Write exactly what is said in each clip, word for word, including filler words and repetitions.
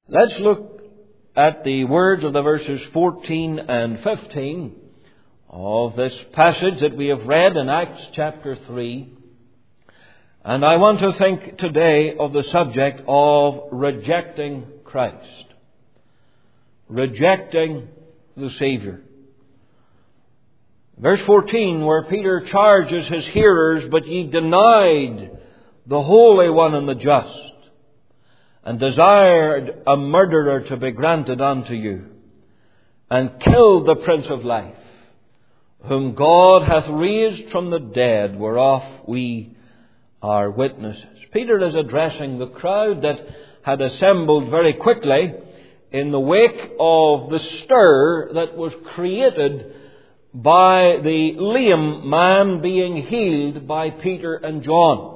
Let's look at the words of the verses fourteen and fifteen of this passage that we have read in Acts chapter three. And I want to think today of the subject of rejecting Christ. Rejecting the Savior. Verse fourteen, where Peter charges his hearers, "But ye denied the Holy One and the Just, and desired a murderer to be granted unto you, and killed the Prince of Life, whom God hath raised from the dead, whereof we are witnesses." Peter is addressing the crowd that had assembled very quickly in the wake of the stir that was created by the lame man being healed by Peter and John.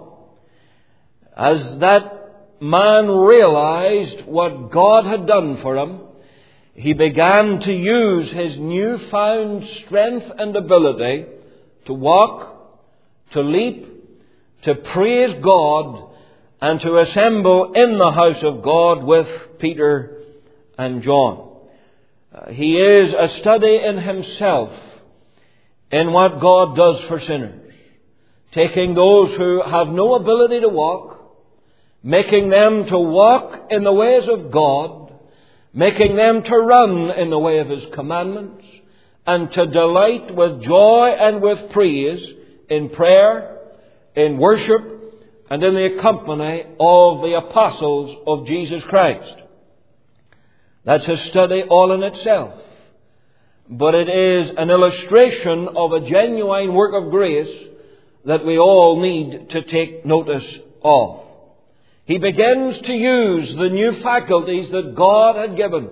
As that man realized what God had done for him, he began to use his newfound strength and ability to walk, to leap, to praise God, and to assemble in the house of God with Peter and John. Uh, he is a study in himself in what God does for sinners, taking those who have no ability to walk, making them to walk in the ways of God, making them to run in the way of His commandments, and to delight with joy and with praise in prayer, in worship, and in the company of the apostles of Jesus Christ. That's a study all in itself. But it is an illustration of a genuine work of grace that we all need to take notice of. He begins to use the new faculties that God had given.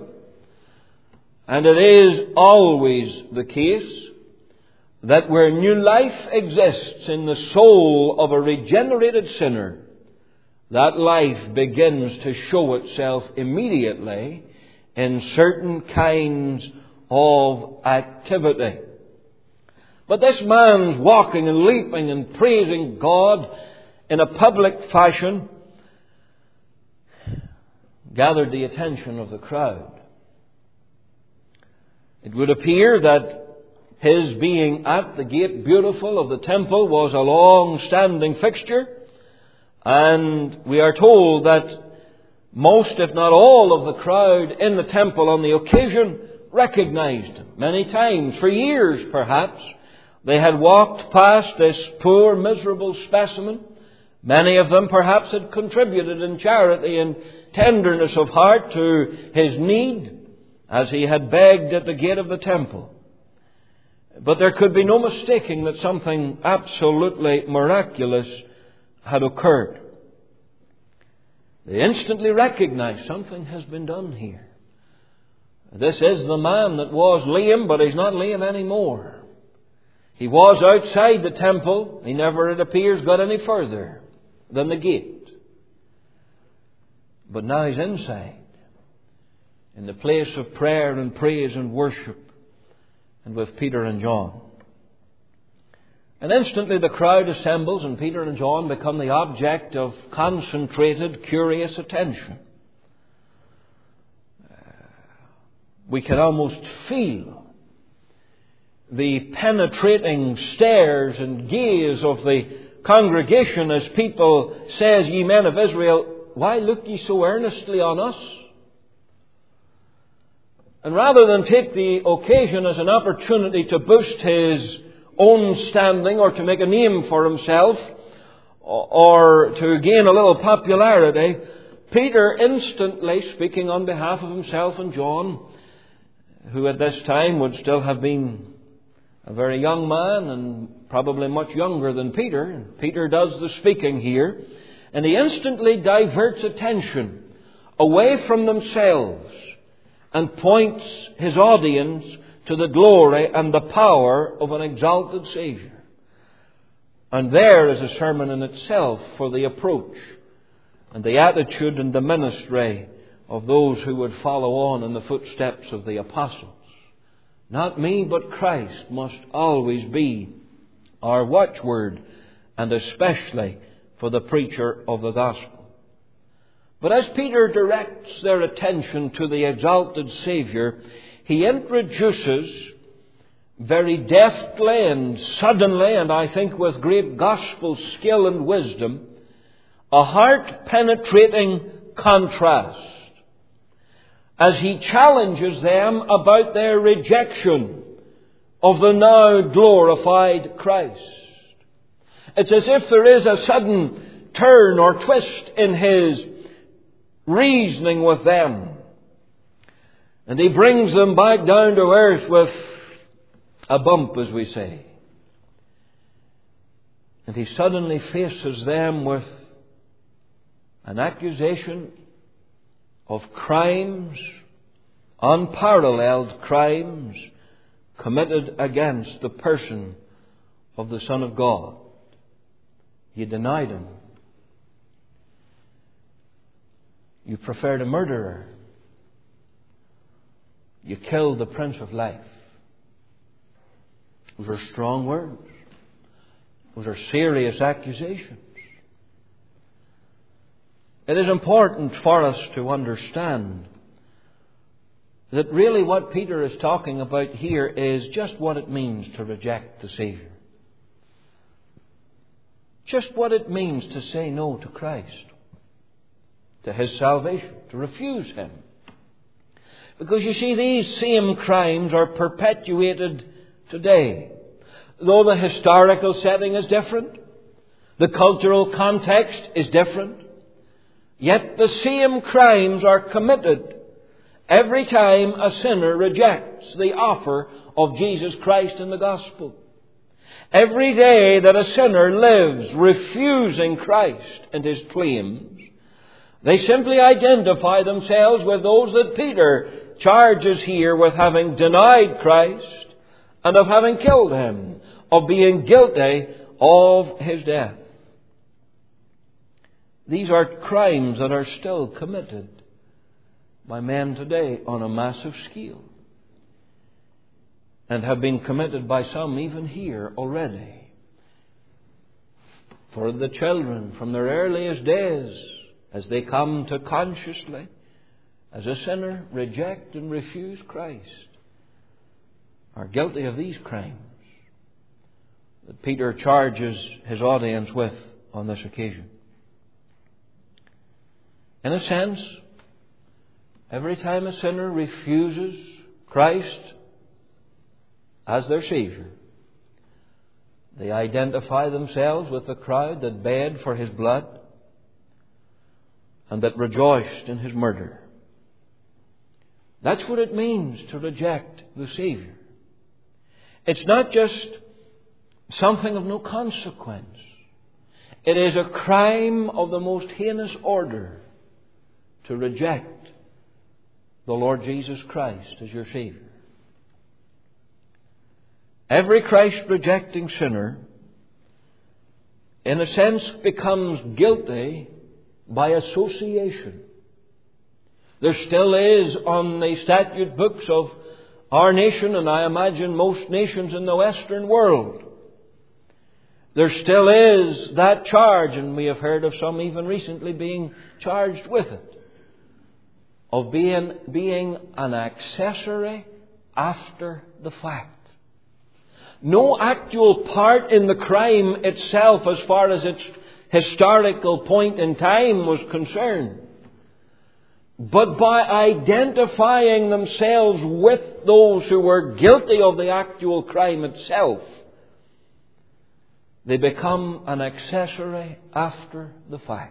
And it is always the case that where new life exists in the soul of a regenerated sinner, that life begins to show itself immediately in certain kinds of activity. But this man's walking and leaping and praising God in a public fashion gathered the attention of the crowd. It would appear that his being at the gate beautiful of the temple was a long-standing fixture, and we are told that most, if not all, of the crowd in the temple on the occasion recognized him. Many times, for years perhaps, they had walked past this poor, miserable specimen. Many of them perhaps had contributed in charity and tenderness of heart to his need as he had begged at the gate of the temple. But there could be no mistaking that something absolutely miraculous had occurred. They instantly recognized something has been done here. This is the man that was lame, but he's not lame anymore. He was outside the temple. He never, it appears, got any further than the gate. But now he's inside, in the place of prayer and praise and worship, and with Peter and John. And instantly the crowd assembles, and Peter and John become the object of concentrated, curious attention. We can almost feel the penetrating stares and gaze of the congregation as people says, "Ye men of Israel, why look ye so earnestly on us?" And rather than take the occasion as an opportunity to boost his own standing or to make a name for himself or to gain a little popularity, Peter instantly, speaking on behalf of himself and John, who at this time would still have been a very young man and probably much younger than Peter. And Peter does the speaking here. And he instantly diverts attention away from themselves and points his audience to the glory and the power of an exalted Savior. And there is a sermon in itself for the approach and the attitude and the ministry of those who would follow on in the footsteps of the apostles. Not me, but Christ must always be our watchword, and especially for the preacher of the gospel. But as Peter directs their attention to the exalted Saviour, he introduces very deftly and suddenly, and I think with great gospel skill and wisdom, a heart-penetrating contrast as he challenges them about their rejection of the now glorified Christ. It's as if there is a sudden turn or twist in his reasoning with them. And he brings them back down to earth with a bump, as we say. And he suddenly faces them with an accusation of crimes, unparalleled crimes, committed against the person of the Son of God. You denied him. You preferred a murderer. You killed the Prince of Life. Those are strong words. Those are serious accusations. It is important for us to understand that really what Peter is talking about here is just what it means to reject the Savior. Just what it means to say no to Christ, to His salvation, to refuse Him. Because you see, these same crimes are perpetuated today. Though the historical setting is different, the cultural context is different, yet the same crimes are committed every time a sinner rejects the offer of Jesus Christ in the gospel. Every day that a sinner lives refusing Christ and His claims, they simply identify themselves with those that Peter charges here with having denied Christ and of having killed Him, of being guilty of His death. These are crimes that are still committed by men today on a massive scale, and have been committed by some even here already. For the children from their earliest days, as they come to consciously, as a sinner, reject and refuse Christ, are guilty of these crimes that Peter charges his audience with on this occasion. In a sense, every time a sinner refuses Christ as their Savior, they identify themselves with the crowd that bled for His blood and that rejoiced in His murder. That's what it means to reject the Savior. It's not just something of no consequence. It is a crime of the most heinous order to reject the Lord Jesus Christ as your Savior. Every Christ-rejecting sinner, in a sense, becomes guilty by association. There still is on the statute books of our nation, and I imagine most nations in the Western world, there still is that charge, and we have heard of some even recently being charged with it, of being, being an accessory after the fact. No actual part in the crime itself as far as its historical point in time was concerned, but by identifying themselves with those who were guilty of the actual crime itself, they become an accessory after the fact.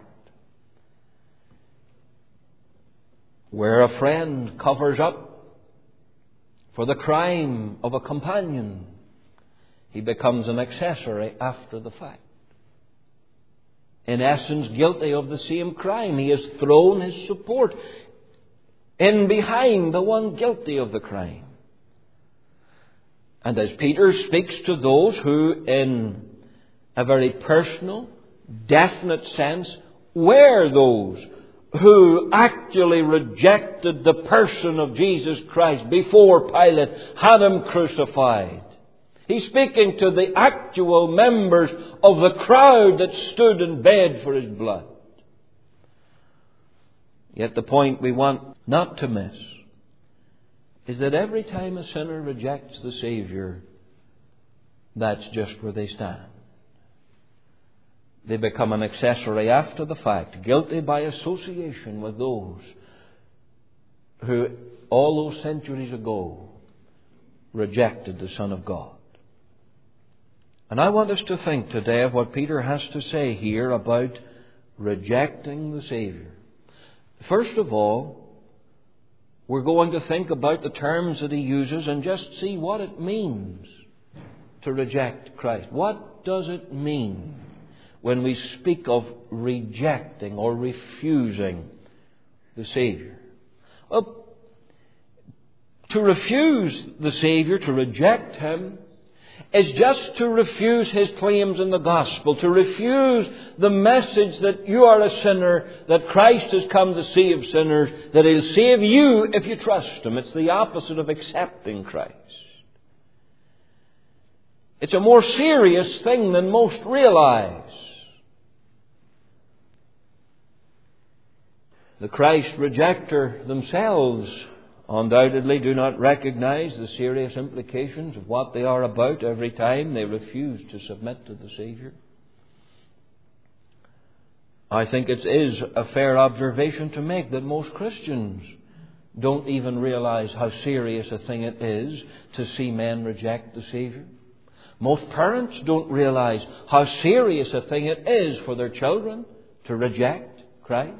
Where a friend covers up for the crime of a companion, he becomes an accessory after the fact. In essence, guilty of the same crime. He has thrown his support in behind the one guilty of the crime. And as Peter speaks to those who, in a very personal, definite sense, were those who actually rejected the person of Jesus Christ before Pilate had Him crucified. He's speaking to the actual members of the crowd that stood and begged for His blood. Yet the point we want not to miss is that every time a sinner rejects the Saviour, that's just where they stand. They become an accessory after the fact, guilty by association with those who all those centuries ago rejected the Son of God. And I want us to think today of what Peter has to say here about rejecting the Saviour. First of all, we're going to think about the terms that he uses and just see what it means to reject Christ. What does it mean when we speak of rejecting or refusing the Saviour? Well, to refuse the Saviour, to reject Him, is just to refuse His claims in the gospel, to refuse the message that you are a sinner, that Christ has come to save sinners, that He'll save you if you trust Him. It's the opposite of accepting Christ. It's a more serious thing than most realize. The Christ rejector themselves undoubtedly do not recognize the serious implications of what they are about every time they refuse to submit to the Saviour. I think it is a fair observation to make that most Christians don't even realize how serious a thing it is to see men reject the Saviour. Most parents don't realize how serious a thing it is for their children to reject Christ.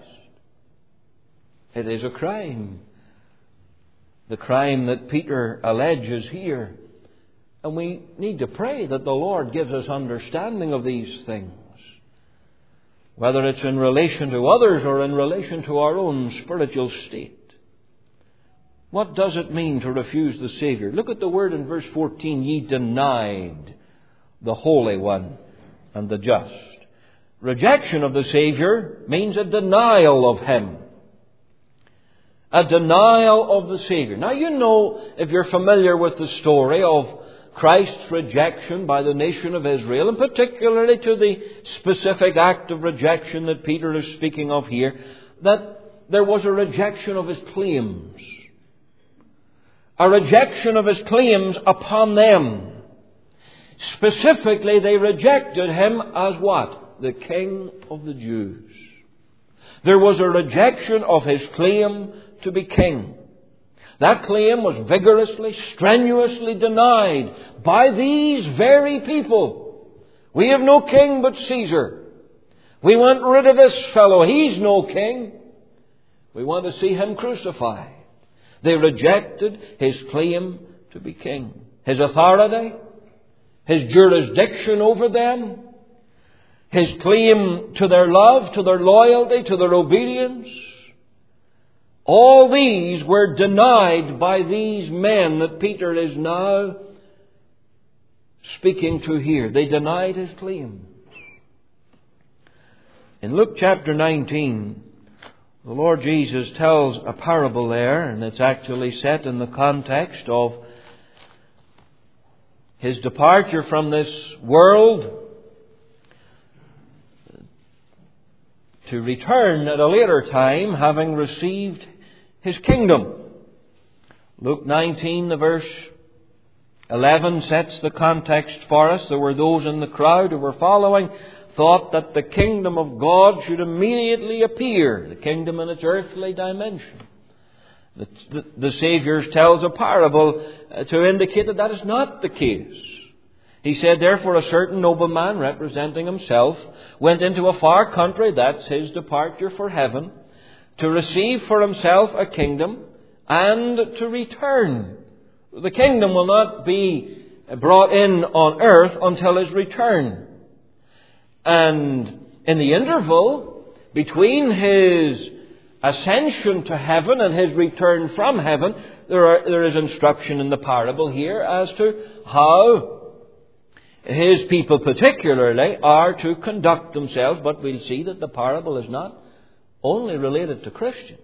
It is a crime. The crime that Peter alleges here. And we need to pray that the Lord gives us understanding of these things. Whether it's in relation to others or in relation to our own spiritual state. What does it mean to refuse the Saviour? Look at the word in verse fourteen. Ye denied the Holy One and the Just. Rejection of the Saviour means a denial of Him. A denial of the Saviour. Now you know, if you're familiar with the story of Christ's rejection by the nation of Israel, and particularly to the specific act of rejection that Peter is speaking of here, that there was a rejection of His claims. A rejection of His claims upon them. Specifically, they rejected Him as what? The King of the Jews. There was a rejection of His claim to be king. That claim was vigorously, strenuously denied by these very people. We have no king but Caesar. We want rid of this fellow. He's no king. We want to see Him crucified. They rejected His claim to be king. His authority, His jurisdiction over them, His claim to their love, to their loyalty, to their obedience. All these were denied by these men that Peter is now speaking to here. They denied His claim. In Luke chapter nineteen, the Lord Jesus tells a parable there, and it's actually set in the context of His departure from this world to return at a later time, having received His kingdom. Luke nineteen, the verse eleven sets the context for us. There were those in the crowd who were following, thought that the kingdom of God should immediately appear, the kingdom in its earthly dimension. The, the, the Saviour tells a parable uh, to indicate that that is not the case. He said, therefore a certain nobleman, representing himself, went into a far country, that's his departure for heaven, to receive for himself a kingdom and to return. The kingdom will not be brought in on earth until His return. And in the interval between His ascension to heaven and His return from heaven, there, are, there is instruction in the parable here as to how His people particularly are to conduct themselves. But we'll see that the parable is not only related to Christians.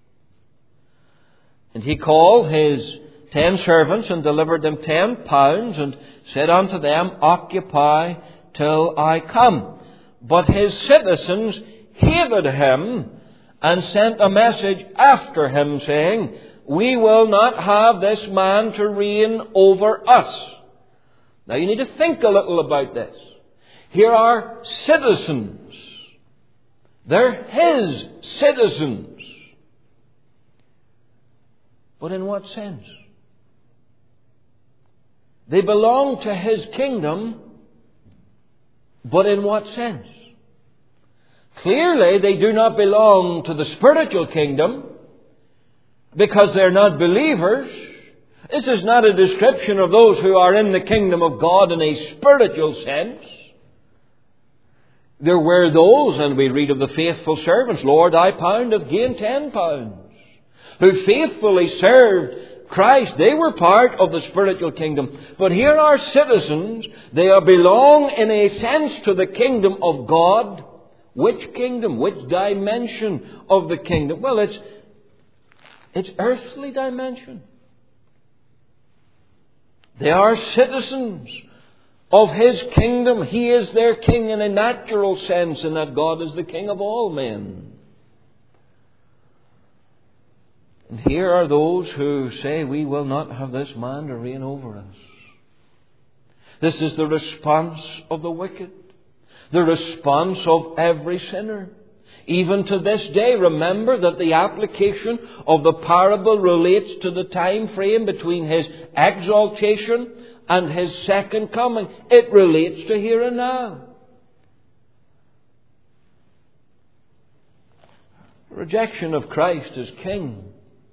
And He called His ten servants and delivered them ten pounds and said unto them, occupy till I come. But His citizens hated Him and sent a message after him, saying, we will not have this man to reign over us. Now you need to think a little about this. Here are citizens. They're his citizens. But in what sense? They belong to his kingdom, but in what sense? Clearly, they do not belong to the spiritual kingdom because they're not believers. This is not a description of those who are in the kingdom of God in a spiritual sense. There were those, and we read of the faithful servants, Lord, thy pound hath gained ten pounds, who faithfully served Christ. They were part of the spiritual kingdom. But here are citizens. They belong in a sense to the kingdom of God. Which kingdom? Which dimension of the kingdom? Well, it's, it's earthly dimension. They are citizens of his kingdom. He is their king in a natural sense, in that God is the king of all men. And here are those who say, we will not have this man to reign over us. This is the response of the wicked. The response of every sinner. Even to this day, remember that the application of the parable relates to the time frame between his exaltation and his second coming. It relates to here and now. Rejection of Christ as king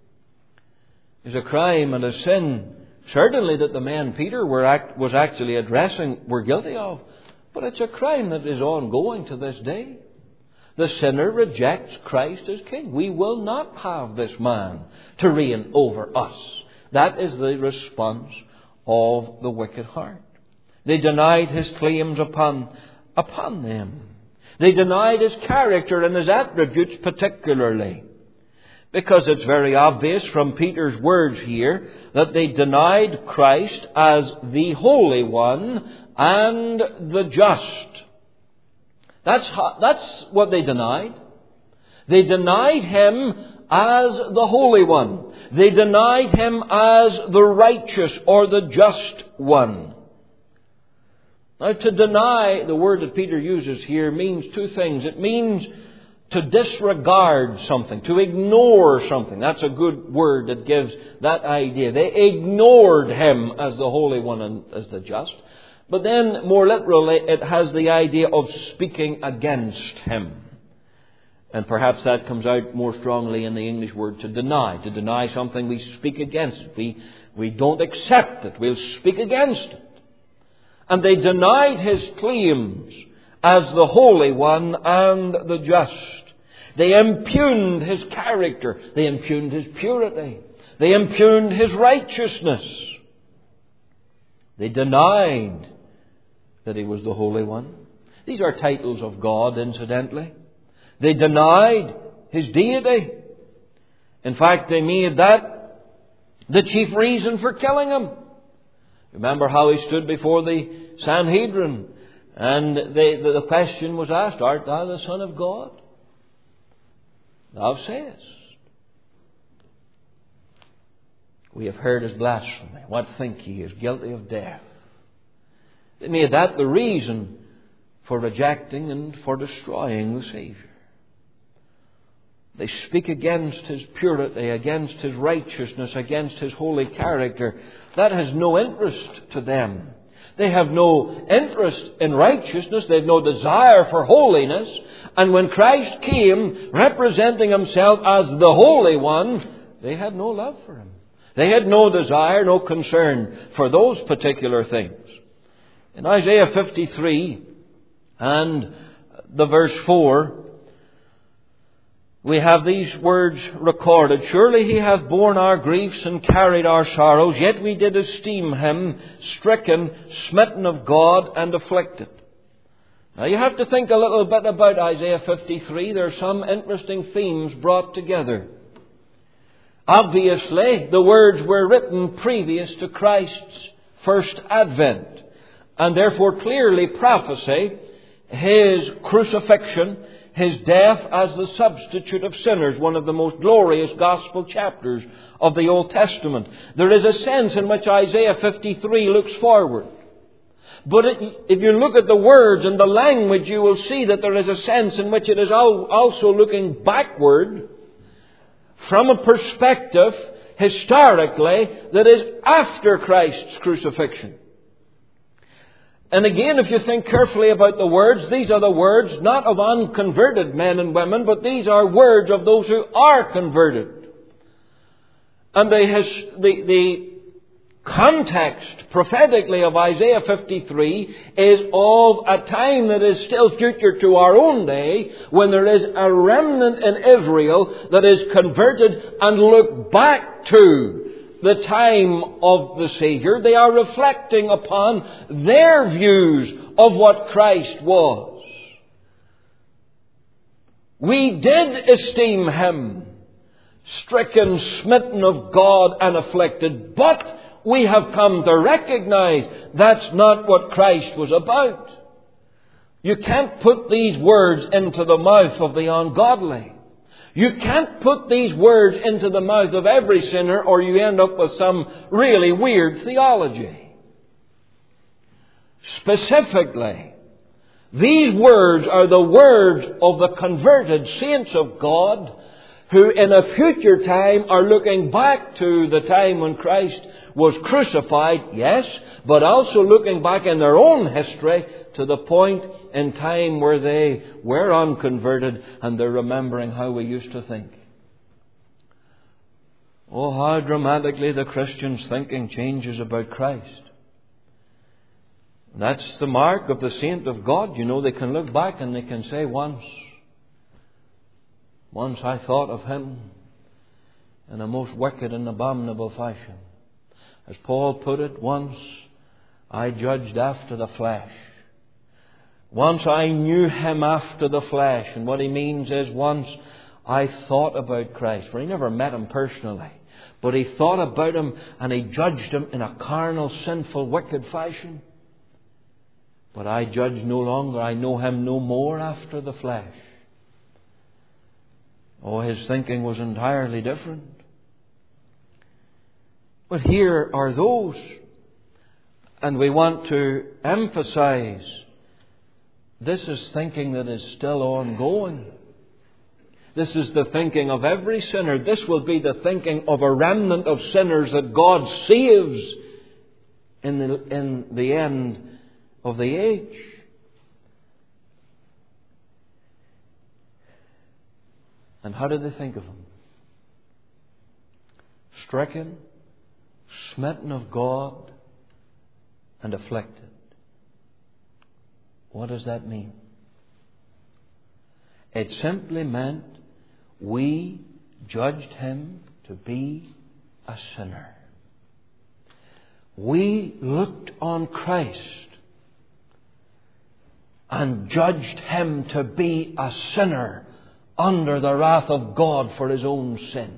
is a crime and a sin, certainly that the men Peter were act, was actually addressing were guilty of. But it's a crime that is ongoing to this day. The sinner rejects Christ as king. We will not have this man to reign over us. That is the response of the wicked heart. They denied his claims upon, upon them. They denied his character and his attributes particularly. Because it's very obvious from Peter's words here that they denied Christ as the Holy One and the just. That's, how, that's what they denied. They denied him as the Holy One. They denied him as the righteous or the just one. Now, to deny, the word that Peter uses here means two things. It means to disregard something, to ignore something. That's a good word that gives that idea. They ignored him as the Holy One and as the just. But then, more literally, it has the idea of speaking against him. And perhaps that comes out more strongly in the English word to deny. To deny something, we speak against it. We, we don't accept it. We'll speak against it. And they denied his claims as the Holy One and the just. They impugned his character. They impugned his purity. They impugned his righteousness. They denied that he was the Holy One. These are titles of God, incidentally. They denied his deity. In fact, they made that the chief reason for killing him. Remember how he stood before the Sanhedrin, and they, the, the question was asked, art thou the Son of God? Thou sayest. We have heard his blasphemy. What think ye? He is guilty of death. They made that the reason for rejecting and for destroying the Savior. They speak against his purity, against his righteousness, against his holy character. That has no interest to them. They have no interest in righteousness. They have no desire for holiness. And when Christ came representing himself as the Holy One, they had no love for him. They had no desire, no concern for those particular things. In Isaiah fifty-three and the verse four, we have these words recorded. Surely he hath borne our griefs and carried our sorrows, yet we did esteem him stricken, smitten of God, and afflicted. Now you have to think a little bit about Isaiah fifty-three. There are some interesting themes brought together. Obviously, the words were written previous to Christ's first advent, and therefore clearly prophesy his crucifixion, His death as the substitute of sinners, one of the most glorious gospel chapters of the Old Testament. There is a sense in which Isaiah fifty-three looks forward. But it, if you look at the words and the language, you will see that there is a sense in which it is also looking backward from a perspective, historically, that is after Christ's crucifixion. And again, if you think carefully about the words, these are the words not of unconverted men and women, but these are words of those who are converted. And the, his, the, the context prophetically of Isaiah fifty-three is of a time that is still future to our own day, when there is a remnant in Israel that is converted and look back to the time of the Savior. They are reflecting upon their views of what Christ was. We did esteem Him stricken, smitten of God and afflicted, but we have come to recognize that's not what Christ was about. You can't put these words into the mouth of the ungodly. You can't put these words into the mouth of every sinner, or you end up with some really weird theology. Specifically, these words are the words of the converted saints of God, who in a future time are looking back to the time when Christ was crucified, yes, but also looking back in their own history to the point in time where they were unconverted, and they're remembering how we used to think. Oh, how dramatically the Christian's thinking changes about Christ. That's the mark of the saint of God. You know, they can look back and they can say, once, once I thought of Him in a most wicked and abominable fashion. As Paul put it, once I judged after the flesh. Once I knew Him after the flesh. And what he means is, once I thought about Christ. For he never met Him personally. But he thought about Him and he judged Him in a carnal, sinful, wicked fashion. But I judge no longer. I know Him no more after the flesh. Oh, his thinking was entirely different. But here are those, and we want to emphasize this is thinking that is still ongoing. This is the thinking of every sinner. This will be the thinking of a remnant of sinners that God saves in the, in the end of the age. And how do they think of Him? Stricken, smitten of God, and afflicted. What does that mean? It simply meant we judged Him to be a sinner. We looked on Christ and judged Him to be a sinner under the wrath of God for His own sin.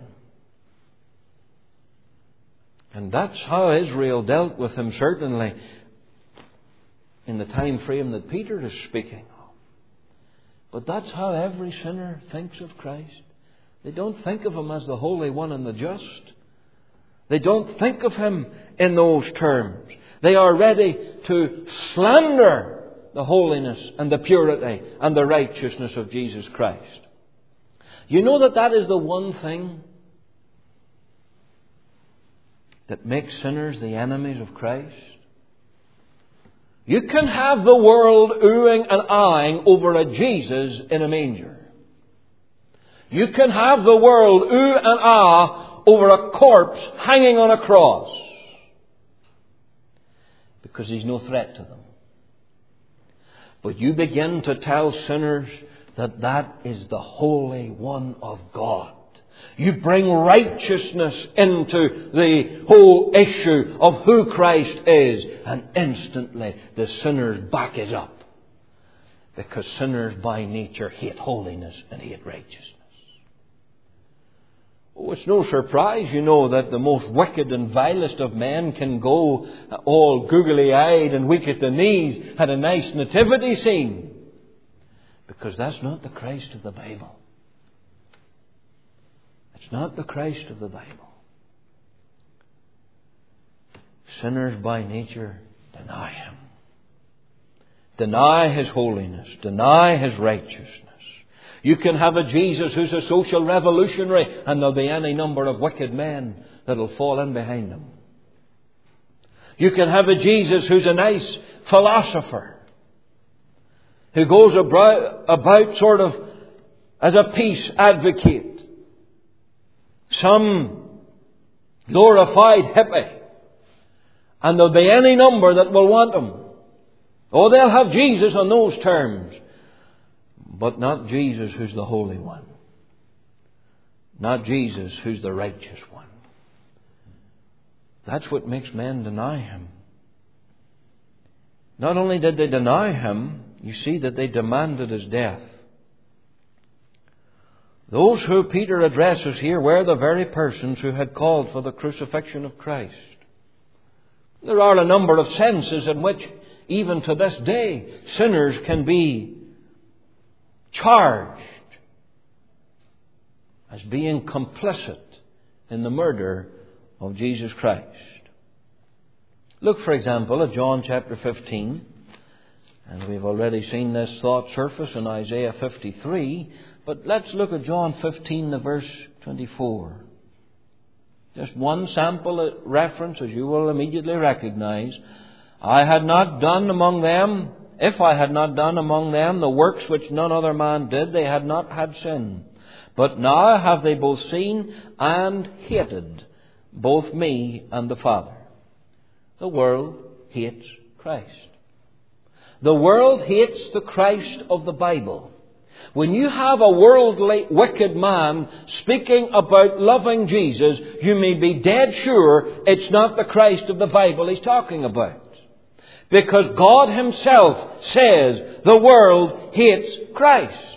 And that's how Israel dealt with Him, certainly in the time frame that Peter is speaking of. But that's how every sinner thinks of Christ. They don't think of Him as the Holy One and the Just. They don't think of Him in those terms. They are ready to slander the holiness and the purity and the righteousness of Jesus Christ. You know that that is the one thing that makes sinners the enemies of Christ? You can have the world oohing and eyeing over a Jesus in a manger. You can have the world ooh and ah over a corpse hanging on a cross, because He's no threat to them. But you begin to tell sinners that that is the Holy One of God. You bring righteousness into the whole issue of who Christ is, and instantly the sinners back it up. Because sinners by nature hate holiness and hate righteousness. Oh, it's no surprise, you know, that the most wicked and vilest of men can go all googly-eyed and weak at the knees at a nice nativity scene. Because that's not the Christ of the Bible. It's not the Christ of the Bible. Sinners by nature deny Him. Deny His holiness. Deny His righteousness. You can have a Jesus who's a social revolutionary, and there'll be any number of wicked men that'll fall in behind Him. You can have a Jesus who's a nice philosopher, who goes about, about sort of as a peace advocate. Some glorified hippie. And there'll be any number that will want Him. Oh, they'll have Jesus on those terms. But not Jesus who's the Holy One. Not Jesus who's the righteous one. That's what makes men deny Him. Not only did they deny Him, you see that they demanded His death. Those who Peter addresses here were the very persons who had called for the crucifixion of Christ. There are a number of senses in which, even to this day, sinners can be charged as being complicit in the murder of Jesus Christ. Look, for example, at John chapter fifteen. And we've already seen this thought surface in Isaiah fifty-three. But let's look at John fifteen, the verse twenty-four. Just one sample reference, as you will immediately recognize. I had not done among them, if I had not done among them the works which none other man did, they had not had sin. But now have they both seen and hated both me and the Father. The world hates Christ. The world hates the Christ of the Bible. When you have a worldly, wicked man speaking about loving Jesus, you may be dead sure it's not the Christ of the Bible he's talking about. Because God Himself says the world hates Christ.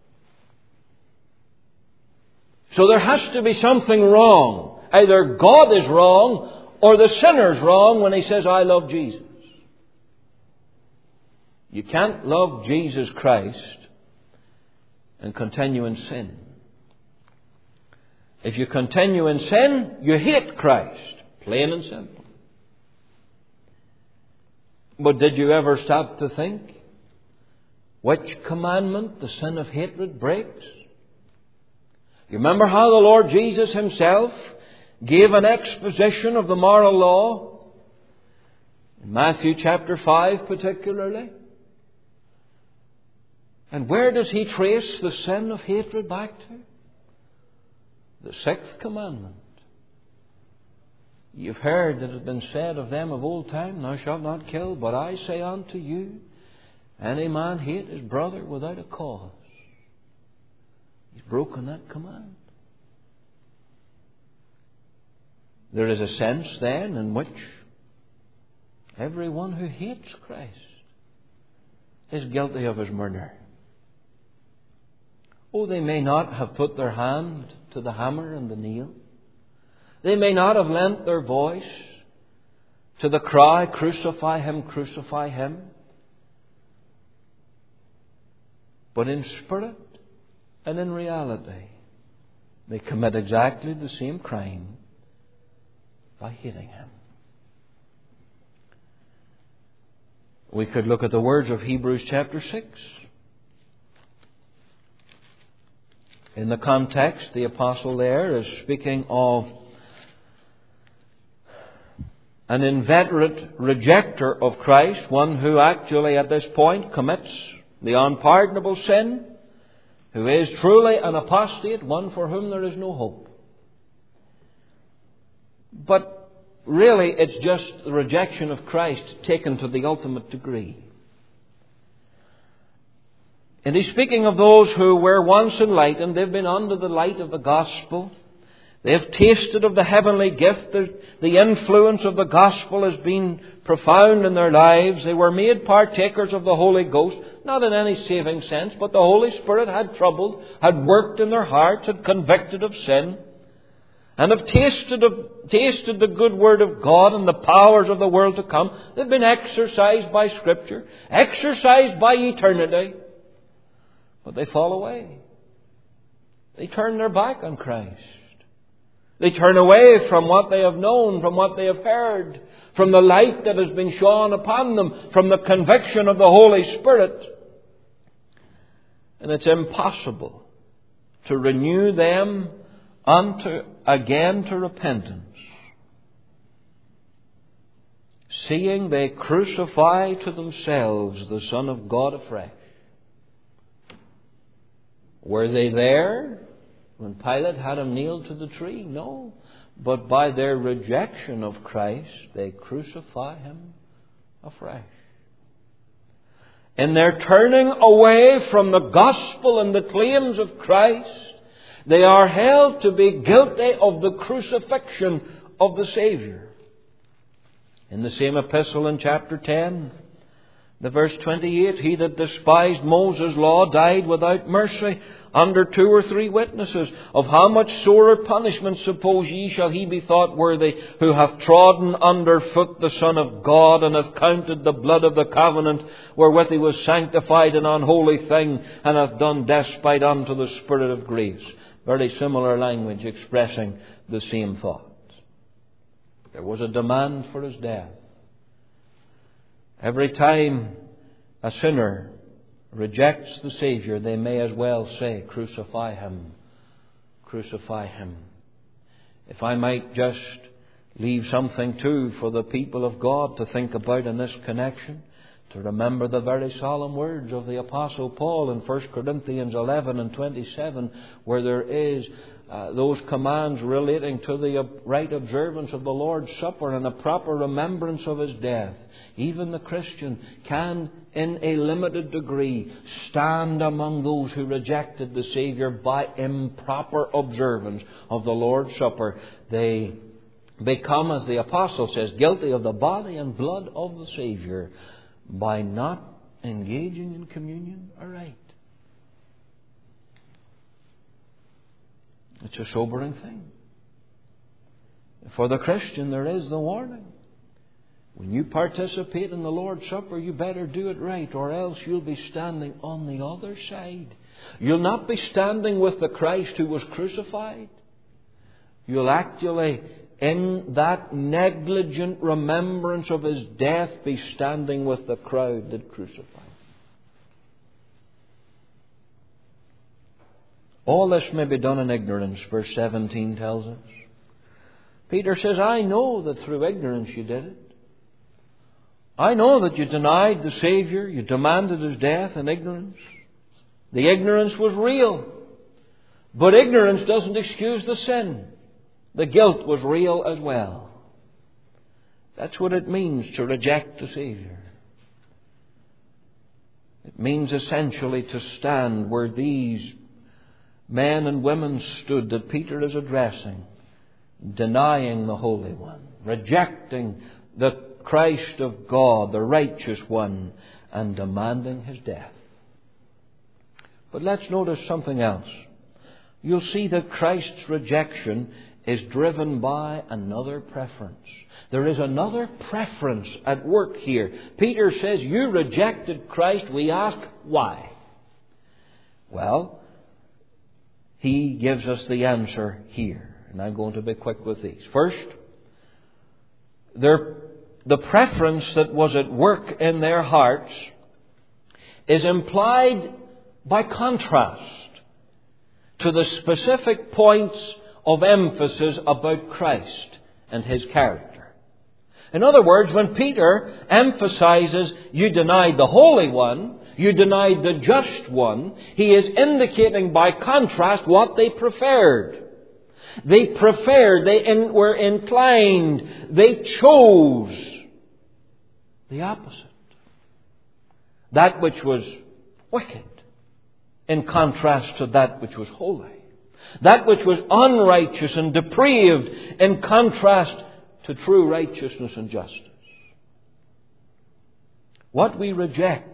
So there has to be something wrong. Either God is wrong or the sinner's wrong when he says, I love Jesus. You can't love Jesus Christ and continue in sin. If you continue in sin, you hate Christ. Plain and simple. But did you ever stop to think which commandment the sin of hatred breaks? You remember how the Lord Jesus Himself gave an exposition of the moral law? In Matthew chapter five particularly. And where does He trace the sin of hatred back to? The sixth commandment. You've heard that it has been said of them of old time, Thou shalt not kill, but I say unto you, any man hate his brother without a cause. He's broken that command. There is a sense then in which everyone who hates Christ is guilty of his murder. Oh, they may not have put their hand to the hammer and the nail. They may not have lent their voice to the cry, crucify Him, crucify Him. But in spirit and in reality, they commit exactly the same crime by hating Him. We could look at the words of Hebrews chapter six. In the context, the apostle there is speaking of an inveterate rejecter of Christ, one who actually at this point commits the unpardonable sin, who is truly an apostate, one for whom there is no hope. But really it's just the rejection of Christ taken to the ultimate degree. And he's speaking of those who were once enlightened. They've been under the light of the gospel. They have tasted of the heavenly gift. The influence of the gospel has been profound in their lives. They were made partakers of the Holy Ghost, not in any saving sense, but the Holy Spirit had troubled, had worked in their hearts, had convicted of sin, and have tasted of tasted the good word of God and the powers of the world to come. They've been exercised by Scripture, exercised by eternity. But they fall away. They turn their back on Christ. They turn away from what they have known, from what they have heard, from the light that has been shone upon them, from the conviction of the Holy Spirit. And it's impossible to renew them unto again to repentance, seeing they crucify to themselves the Son of God afresh. Were they there when Pilate had him nailed to the tree? No. But by their rejection of Christ, they crucify him afresh. In their turning away from the gospel and the claims of Christ, they are held to be guilty of the crucifixion of the Saviour. In the same epistle in chapter ten, the verse twenty-eight, he that despised Moses' law died without mercy under two or three witnesses. Of how much sorer punishment, suppose ye, shall he be thought worthy, who hath trodden under foot the Son of God, and hath counted the blood of the covenant wherewith he was sanctified an unholy thing, and hath done despite unto the Spirit of grace. Very similar language expressing the same thought. There was a demand for his death. Every time a sinner rejects the Saviour, they may as well say, crucify him, crucify him. If I might just leave something too for the people of God to think about in this connection, to remember the very solemn words of the Apostle Paul in First Corinthians eleven and twenty-seven, where there is uh, those commands relating to the right observance of the Lord's Supper and a proper remembrance of his death. Even the Christian can, in a limited degree, stand among those who rejected the Saviour by improper observance of the Lord's Supper. They become, as the Apostle says, guilty of the body and blood of the Saviour by not engaging in communion aright. It's a sobering thing. For the Christian, there is the warning. When you participate in the Lord's Supper, you better do it right, or else you'll be standing on the other side. You'll not be standing with the Christ who was crucified. You'll actually, in that negligent remembrance of his death, be standing with the crowd that crucified him. All this may be done in ignorance, verse seventeen tells us. Peter says, I know that through ignorance you did it. I know that you denied the Saviour, you demanded his death in ignorance. The ignorance was real. But ignorance doesn't excuse the sin. The guilt was real as well. That's what it means to reject the Saviour. It means essentially to stand where these men and women stood that Peter is addressing, denying the Holy One, rejecting the Christ of God, the righteous one, and demanding his death. But let's notice something else. You'll see that Christ's rejection is driven by another preference. There is another preference at work here. Peter says, you rejected Christ. We ask, why? Well, he gives us the answer here. And I'm going to be quick with these. First, their, the preference that was at work in their hearts is implied by contrast to the specific points of emphasis about Christ and his character. In other words, when Peter emphasizes you denied the Holy One, you denied the Just One, he is indicating by contrast what they preferred. They preferred, they in, were inclined, they chose the opposite. That which was wicked in contrast to that which was holy. That which was unrighteous and depraved in contrast to true righteousness and justice. What we reject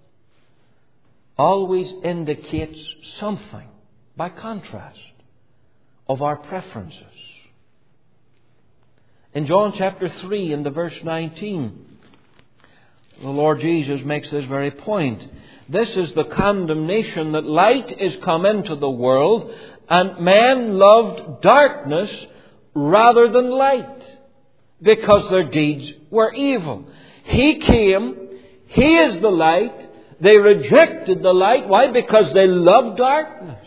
always indicates something, by contrast, of our preferences. In John chapter three, in the verse nineteen, The Lord Jesus makes this very point. This is the condemnation, that light is come into the world, and men loved darkness rather than light, because their deeds were evil. He came, He is the light. They rejected the light. Why? Because they loved darkness.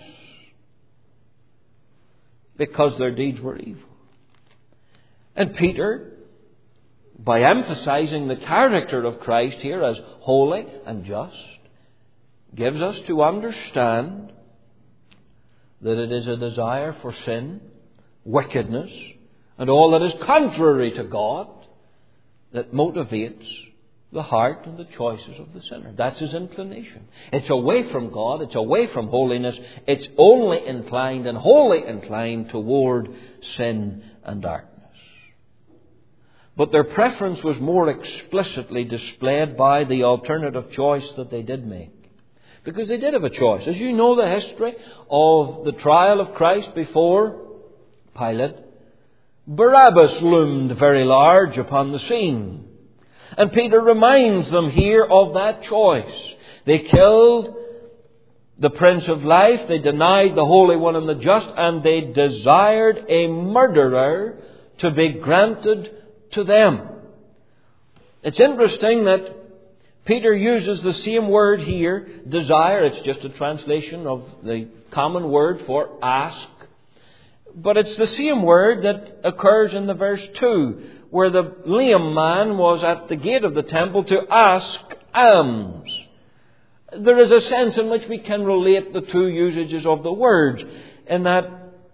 Because their deeds were evil. And Peter, by emphasizing the character of Christ here as holy and just, gives us to understand that it is a desire for sin, wickedness, and all that is contrary to God that motivates the heart and the choices of the sinner. That's his inclination. It's away from God. It's away from holiness. It's only inclined and wholly inclined toward sin and darkness. But their preference was more explicitly displayed by the alternative choice that they did make. Because they did have a choice. As you know the history of the trial of Christ before Pilate, Barabbas loomed very large upon the scene. And Peter reminds them here of that choice. They killed the Prince of Life, they denied the Holy One and the Just, and they desired a murderer to be granted to them. It's interesting that Peter uses the same word here, desire. It's just a translation of the common word for ask. But it's the same word that occurs in the verse two, where the lame man was at the gate of the temple to ask alms. There is a sense in which we can relate the two usages of the words, in that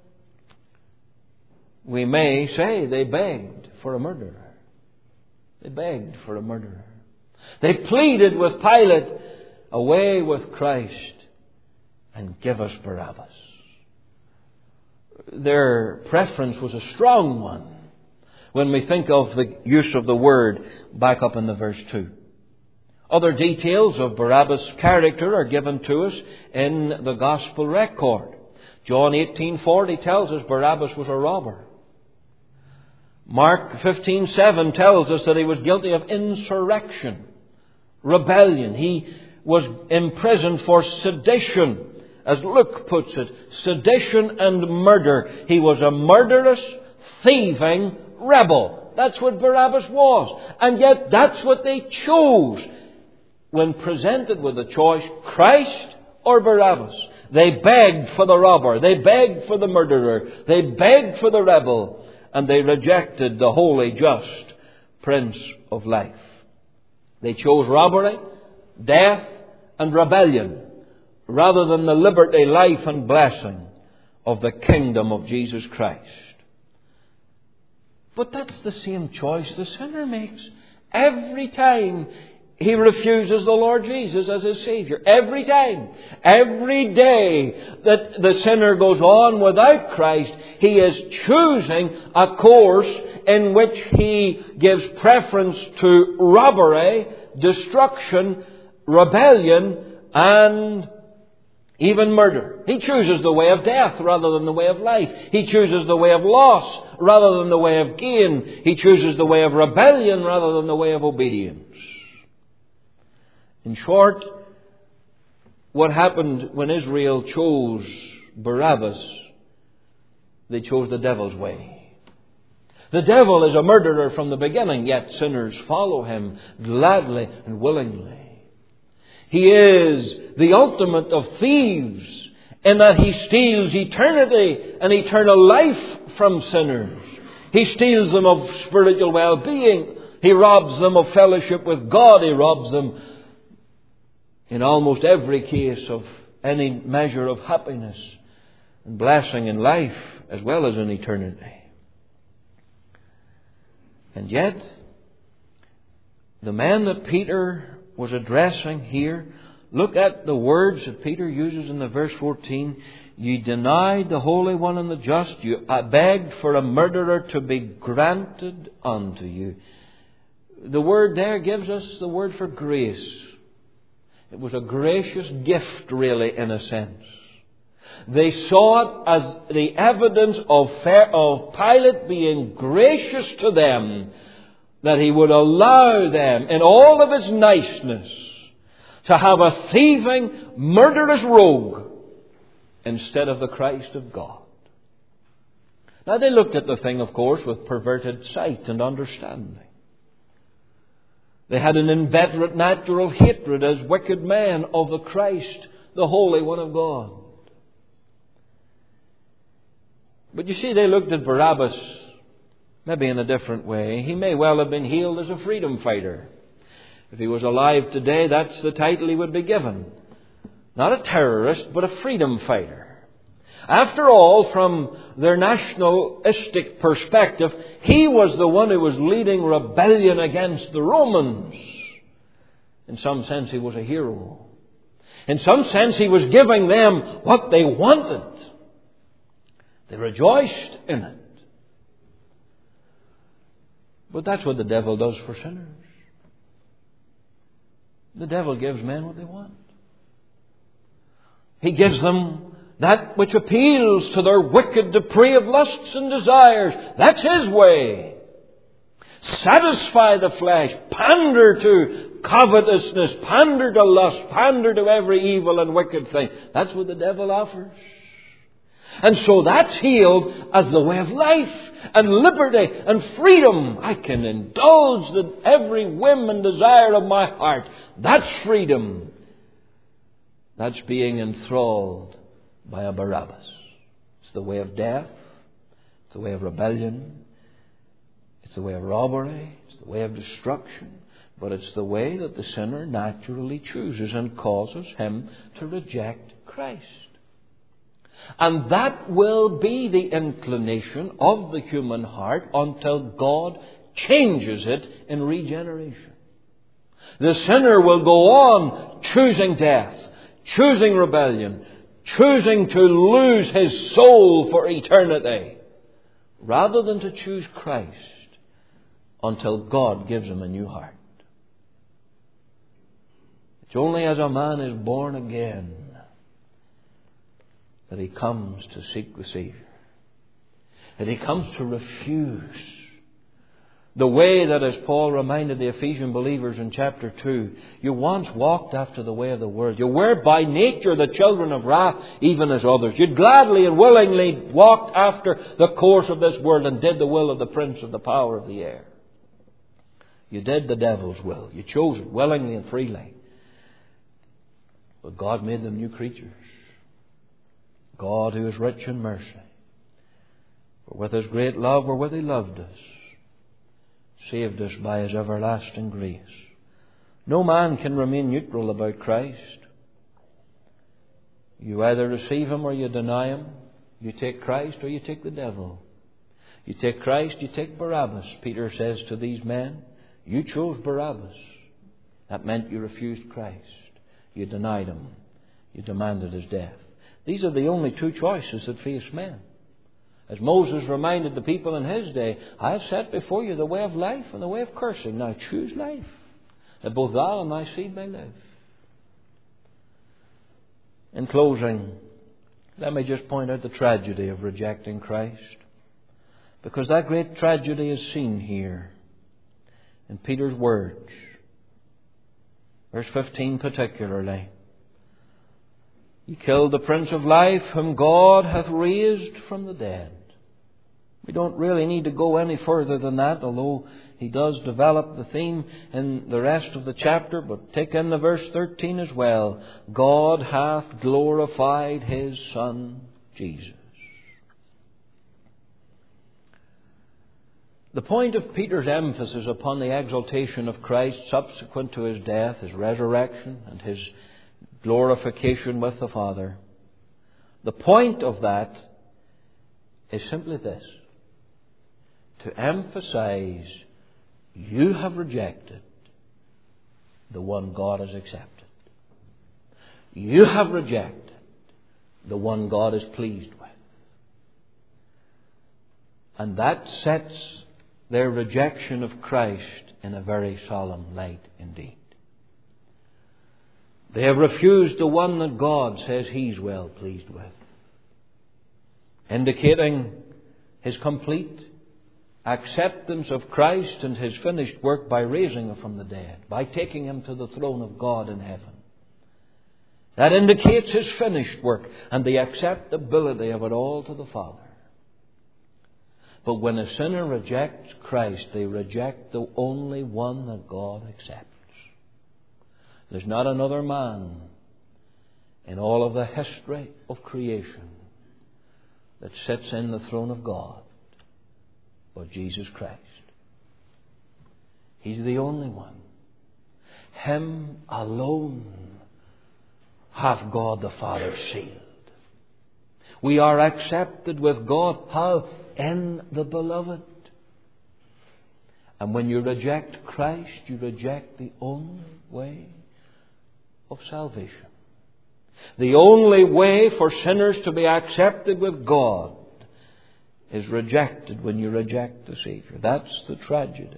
we may say they begged for a murderer. They begged for a murderer. They pleaded with Pilate, away with Christ and give us Barabbas. Their preference was a strong one when we think of the use of the word back up in the verse two. Other details of Barabbas' character are given to us in the Gospel record. John eighteen forty tells us Barabbas was a robber. Mark fifteen seven tells us that he was guilty of insurrection, rebellion. He was imprisoned for sedition, as Luke puts it, sedition and murder. He was a murderous, thieving rebel. That's what Barabbas was. And yet that's what they chose when presented with a choice, Christ or Barabbas. They begged for the robber. They begged for the murderer. They begged for the rebel. And they rejected the holy, just Prince of Life. They chose robbery, death, and rebellion, rather than the liberty, life, and blessing of the kingdom of Jesus Christ. But that's the same choice the sinner makes every time he refuses the Lord Jesus as his Savior. Every time. Every day that the sinner goes on without Christ, he is choosing a course in which he gives preference to robbery, destruction, rebellion, and even murder. He chooses the way of death rather than the way of life. He chooses the way of loss rather than the way of gain. He chooses the way of rebellion rather than the way of obedience. In short, what happened when Israel chose Barabbas, they chose the devil's way. The devil is a murderer from the beginning, yet sinners follow him gladly and willingly. He is the ultimate of thieves, in that he steals eternity and eternal life from sinners. He steals them of spiritual well-being. He robs them of fellowship with God. He robs them, in almost every case, of any measure of happiness and blessing in life as well as in eternity. And yet, the man that Peter was addressing here, look at the words that Peter uses in the verse fourteen. You denied the Holy One and the Just. You begged for a murderer to be granted unto you. The word there gives us the word for grace. It was a gracious gift, really, in a sense. They saw it as the evidence of, fair, of Pilate being gracious to them, that He would allow them, in all of His niceness, to have a thieving, murderous rogue instead of the Christ of God. Now they looked at the thing, of course, with perverted sight and understanding. They had an inveterate natural hatred as wicked men of the Christ, the Holy One of God. But you see, they looked at Barabbas maybe in a different way. He may well have been hailed as a freedom fighter. If he was alive today, that's the title he would be given. Not a terrorist, but a freedom fighter. After all, from their nationalistic perspective, he was the one who was leading rebellion against the Romans. In some sense, he was a hero. In some sense, he was giving them what they wanted. They rejoiced in it. But that's what the devil does for sinners. The devil gives men what they want. He gives them that which appeals to their wicked, depraved lusts and desires. That's his way. Satisfy the flesh, pander to covetousness, pander to lust, pander to every evil and wicked thing. That's what the devil offers. And so that's hailed as the way of life and liberty and freedom. I can indulge the every whim and desire of my heart. That's freedom. That's being enthralled by a Barabbas. It's the way of death. It's the way of rebellion. It's the way of robbery. It's the way of destruction. But it's the way that the sinner naturally chooses and causes him to reject Christ. And that will be the inclination of the human heart until God changes it in regeneration. The sinner will go on choosing death, choosing rebellion, choosing to lose his soul for eternity, rather than to choose Christ until God gives him a new heart. It's only as a man is born again that he comes to seek the Savior. That he comes to refuse the way that, as Paul reminded the Ephesian believers in chapter two, you once walked after the way of the world. You were by nature the children of wrath, even as others. You gladly and willingly walked after the course of this world and did the will of the prince of the power of the air. You did the devil's will. You chose it willingly and freely. But God made them new creatures. God, who is rich in mercy, for with His great love wherewith He loved us, saved us by His everlasting grace. No man can remain neutral about Christ. You either receive Him or you deny Him. You take Christ or you take the devil. You take Christ, you take Barabbas. Peter says to these men, you chose Barabbas. That meant you refused Christ. You denied Him. You demanded His death. These are the only two choices that face men. As Moses reminded the people in his day, I have set before you the way of life and the way of cursing. Now choose life, that both thou and thy seed may live. In closing, let me just point out the tragedy of rejecting Christ, because that great tragedy is seen here in Peter's words. Verse fifteen particularly. He killed the Prince of Life, whom God hath raised from the dead. We don't really need to go any further than that, although he does develop the theme in the rest of the chapter. But take in the verse thirteen as well. God hath glorified His Son, Jesus. The point of Peter's emphasis upon the exaltation of Christ subsequent to His death, His resurrection, and His glorification with the Father. The point of that is simply this: to emphasize you have rejected the one God has accepted. You have rejected the one God is pleased with. And that sets their rejection of Christ in a very solemn light indeed. They have refused the one that God says He's well pleased with, indicating His complete acceptance of Christ and His finished work by raising Him from the dead, by taking Him to the throne of God in heaven. That indicates His finished work and the acceptability of it all to the Father. But when a sinner rejects Christ, they reject the only one that God accepts. There's not another man in all of the history of creation that sits in the throne of God but Jesus Christ. He's the only one. Him alone hath God the Father sealed. We are accepted with God. How? In the Beloved. And when you reject Christ, you reject the only way of salvation. The only way for sinners to be accepted with God is rejected when you reject the Savior. That's the tragedy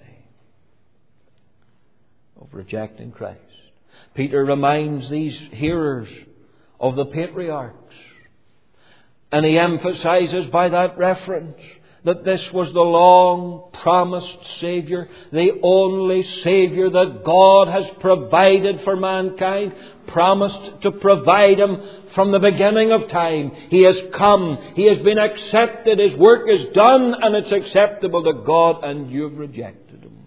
of rejecting Christ. Peter reminds these hearers of the patriarchs. And he emphasizes by that reference that this was the long-promised Savior, the only Savior that God has provided for mankind, promised to provide Him from the beginning of time. He has come, He has been accepted, His work is done, and it's acceptable to God, and you've rejected Him.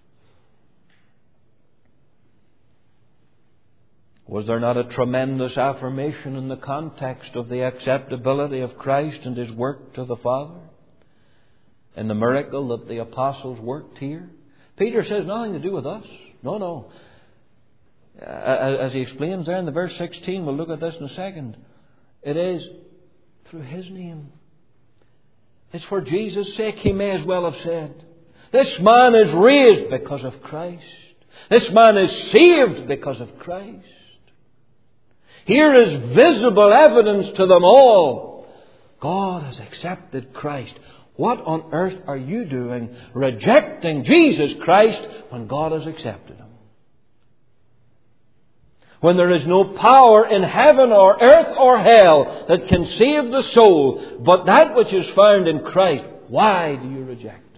Was there not a tremendous affirmation in the context of the acceptability of Christ and His work to the Father? In the miracle that the apostles worked here? Peter says nothing to do with us. No, no. As he explains there in the verse sixteen, we'll look at this in a second. It is through His name. It's for Jesus' sake. He may as well have said, this man is raised because of Christ. This man is saved because of Christ. Here is visible evidence to them all. God has accepted Christ. What on earth are you doing rejecting Jesus Christ when God has accepted Him? When there is no power in heaven or earth or hell that can save the soul but that which is found in Christ, why do you reject Him?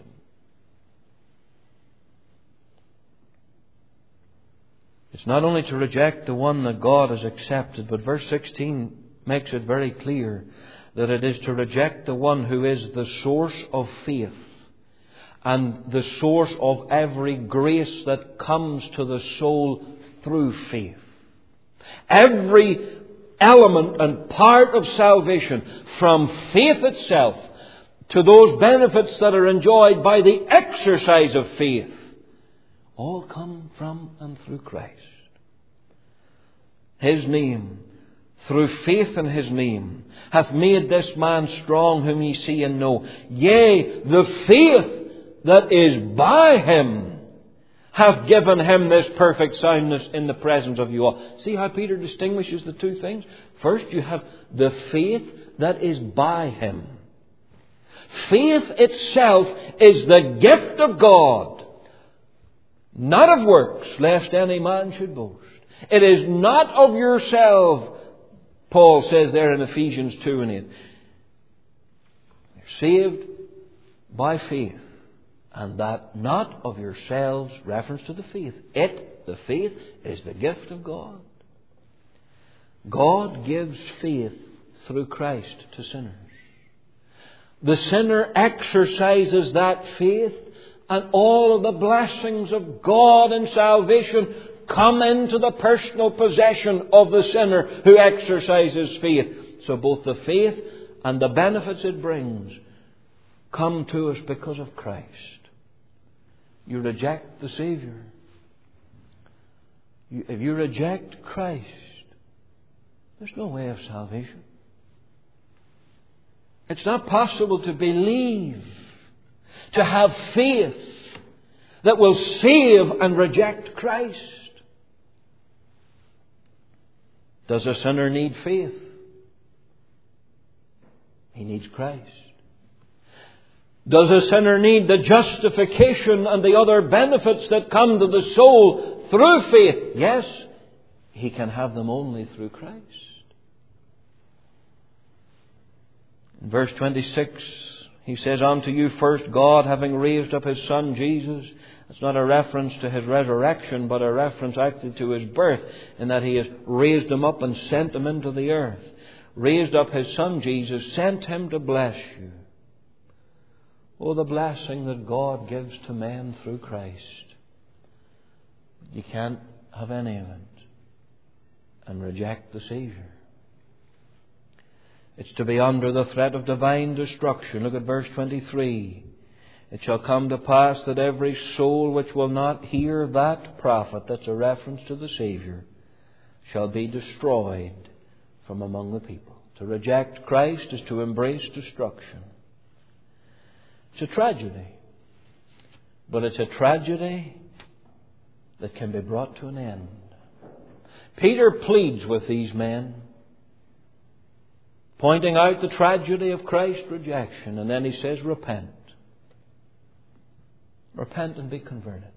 It's not only to reject the one that God has accepted, but verse sixteen makes it very clear that it is to reject the one who is the source of faith and the source of every grace that comes to the soul through faith. Every element and part of salvation, from faith itself to those benefits that are enjoyed by the exercise of faith, all come from and through Christ. His name, through faith in His name, hath made this man strong whom ye see and know. Yea, the faith that is by Him hath given him this perfect soundness in the presence of you all. See how Peter distinguishes the two things? First, you have the faith that is by Him. Faith itself is the gift of God, not of works, lest any man should boast. It is not of yourself, Paul says there in Ephesians two and eight. You're saved by faith, and that not of yourselves, reference to the faith. It, the faith, is the gift of God. God gives faith through Christ to sinners. The sinner exercises that faith, and all of the blessings of God and salvation come into the personal possession of the sinner who exercises faith. So both the faith and the benefits it brings come to us because of Christ. You reject the Savior. You, if you reject Christ, there's no way of salvation. It's not possible to believe, to have faith that will save and reject Christ. Does a sinner need faith? He needs Christ. Does a sinner need the justification and the other benefits that come to the soul through faith? Yes, he can have them only through Christ. In verse twenty-six, He says, unto you first God, having raised up His Son Jesus. It's not a reference to His resurrection, but a reference actually to His birth, in that He has raised Him up and sent Him into the earth. Raised up His Son Jesus, sent Him to bless you. Oh, the blessing that God gives to men through Christ. You can't have any of it and reject the Saviour. It's to be under the threat of divine destruction. Look at verse twenty-three. It shall come to pass that every soul which will not hear that prophet, that's a reference to the Saviour, shall be destroyed from among the people. To reject Christ is to embrace destruction. It's a tragedy. But it's a tragedy that can be brought to an end. Peter pleads with these men, pointing out the tragedy of Christ's rejection. And then he says, repent. Repent and be converted,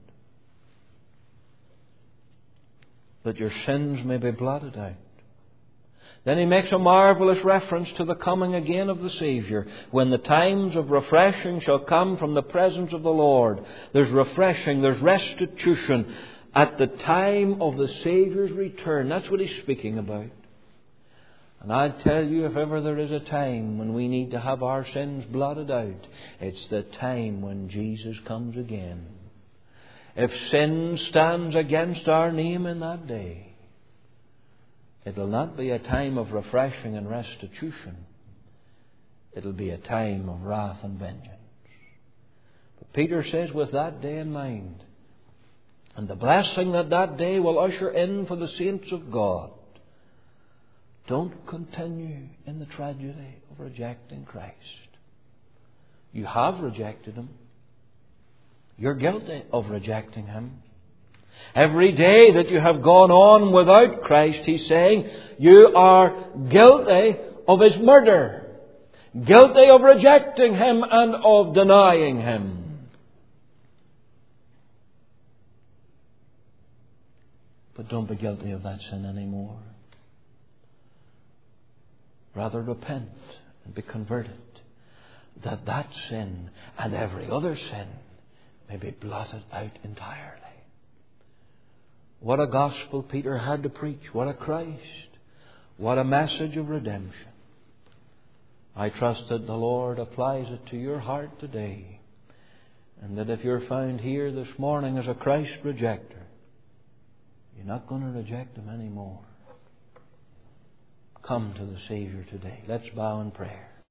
that your sins may be blotted out. Then he makes a marvellous reference to the coming again of the Saviour. When the times of refreshing shall come from the presence of the Lord. There's refreshing, there's restitution at the time of the Saviour's return. That's what he's speaking about. And I tell you, if ever there is a time when we need to have our sins blotted out, it's the time when Jesus comes again. If sin stands against our name in that day, it'll not be a time of refreshing and restitution. It'll be a time of wrath and vengeance. But Peter says, with that day in mind, and the blessing that that day will usher in for the saints of God, don't continue in the tragedy of rejecting Christ. You have rejected Him. You're guilty of rejecting Him. Every day that you have gone on without Christ, He's saying, you are guilty of His murder. Guilty of rejecting Him and of denying Him. But don't be guilty of that sin anymore. Rather repent and be converted, that that sin and every other sin may be blotted out entirely. What a gospel Peter had to preach. What a Christ. What a message of redemption. I trust that the Lord applies it to your heart today, and that if you're found here this morning as a Christ rejecter, you're not going to reject Him anymore. Come to the Saviour today. Let's bow in prayer.